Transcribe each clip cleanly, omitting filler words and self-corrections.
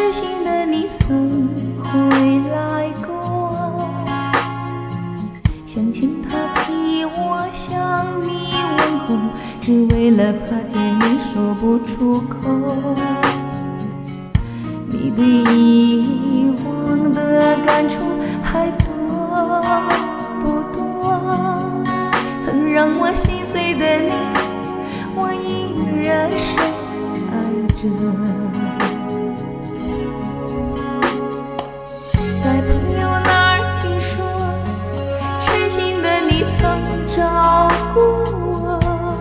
痴心的你曾回来过，想请他替我向你问候，只为了怕见面说不出口。你对以往的感触还多不多？曾让我心碎的你，我依然深爱着。在朋友那儿听说，痴心的你曾照顾我，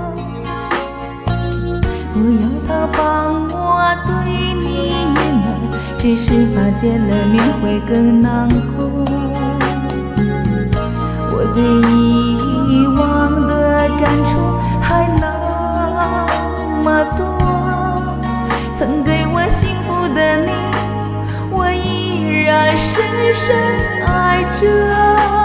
我要他帮我对你隐瞒，只是怕见了面会更难过。我对以往的感触还那么多，曾给我幸福的你，我依然深深爱着。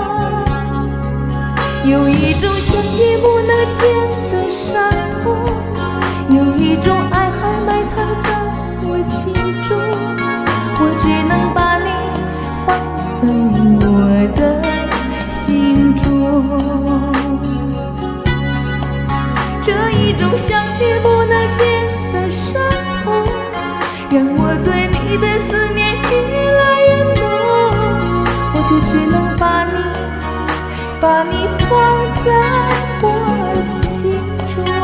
有一种想见不能见的伤痛，有一种爱还埋藏在我心中，我只能把你放在我的心中。这一种想见不能见的伤痛，让我对你的思念越来越浓，我就只能把你放在我心中。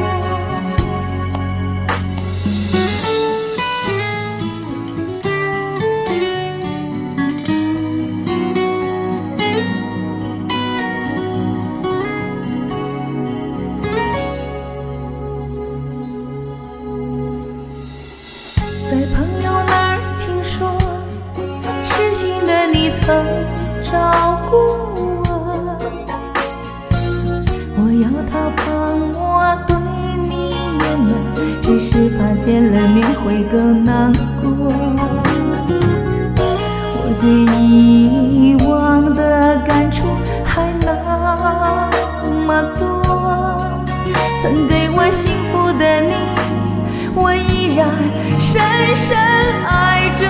在朋友那儿听说，痴心的你曾照顾我，我要他帮我对你隐瞒，只是怕见了面会更难过。我对以往的感触还那么多，曾给我幸福的你，我依然深深爱着。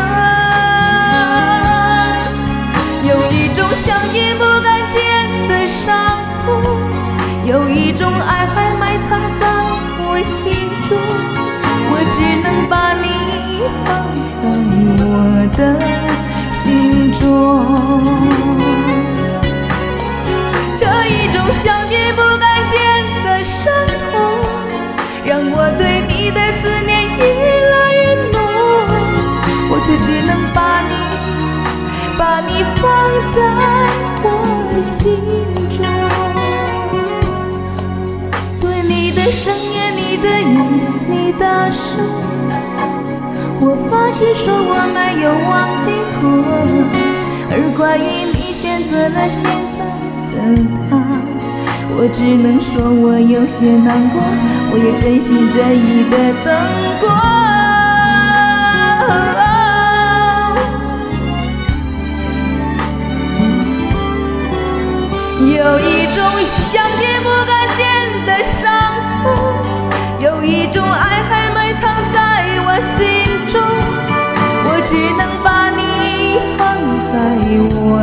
有一种想也不敢见的伤痛，有一种爱还埋藏在我心中，我只能把你放在我的心中。这一种想也不敢见的伤痛，让我对你的思念越来越浓，我却只能把你放在我心中。对你的深夜，你的雨，你的手，我发誓说我没有忘记过。而关于你选择了现在的他，我只能说我有些难过，我也真心真意的等过。有一种想也不敢见的伤痛，有一种爱还埋藏在我心中，我只能把你放在我